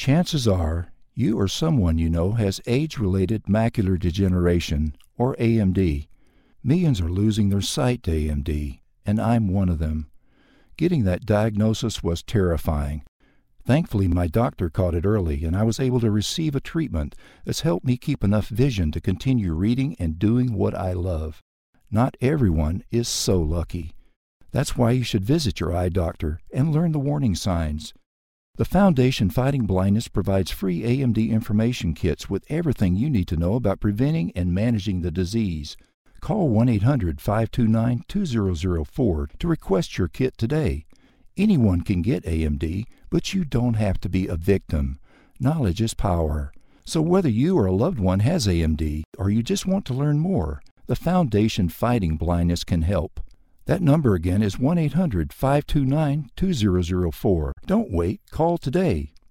Chances are you or someone you know has age-related macular degeneration, or AMD. Millions are losing their sight to AMD, and I'm one of them. Getting that diagnosis was terrifying. Thankfully, my doctor caught it early, and I was able to receive a treatment that's helped me keep enough vision to continue reading and doing what I love. Not everyone is so lucky. That's why you should visit your eye doctor and learn the warning signs. The Foundation Fighting Blindness provides free AMD information kits with everything you need to know about preventing and managing the disease. Call 1-800-529-2004 to request your kit today. Anyone can get AMD, but you don't have to be a victim. Knowledge is power. So whether you or a loved one has AMD or you just want to learn more, the Foundation Fighting Blindness can help. That number again is 1-800-529-2004. Don't wait. Call today.